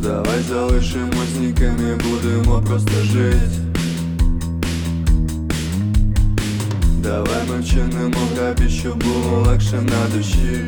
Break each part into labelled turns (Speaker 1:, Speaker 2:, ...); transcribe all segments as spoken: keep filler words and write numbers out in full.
Speaker 1: Давай залишимось ніким і будемо просто жить. Давай ми вчинимо грабіж, щоб було легше на душі.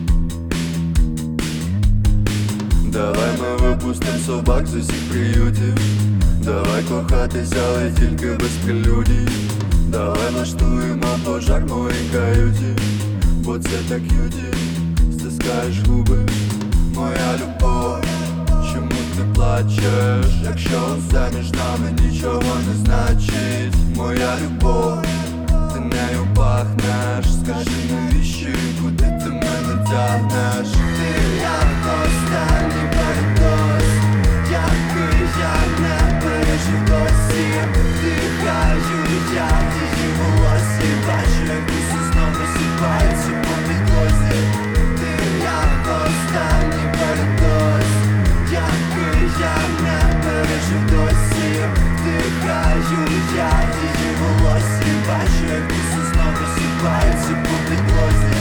Speaker 1: Давай ми випустим собак з усіх приютів. Давай кохатися, але тільки без прелюдій. Давай влаштуємо пожар в моїй каюті, бо це так юті. Стискаєш губи, моя любов. Чому ти плачеш, якщо все між нами нічого не значить? Моя любов, ти нею пахнеш. Скажи, навіщо і куди ти мене тягнеш? Ти як останній передос, який я не пережив досі. Дихаю я в її волосі, бачу, як усі знов розсипаються по підлозі. Ти як останній передос, який я не пережив досі. Дихаю я в її волосі, бачу, як усі знов розсипаються по підлозі.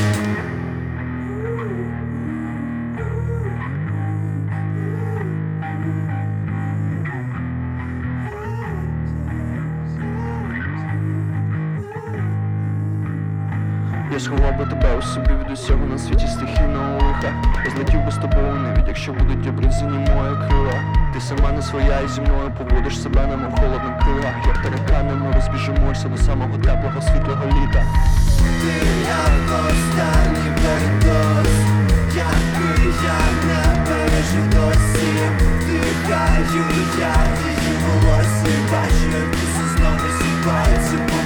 Speaker 2: Я сховав би тебе у собі від усього на світі стихійного лиха. Я злетів би з тобою, навіть якщо будуть обрізані мої крила. Ти сама не своя і зі мною поводиш себе, немов холодна крила. Як таракани ми розбіжимося до самого теплого світлого літа.
Speaker 1: Ти як останній передос, який я не пережив досі. Дихаю я в її волосі, бачу, як усі знов розсипаються по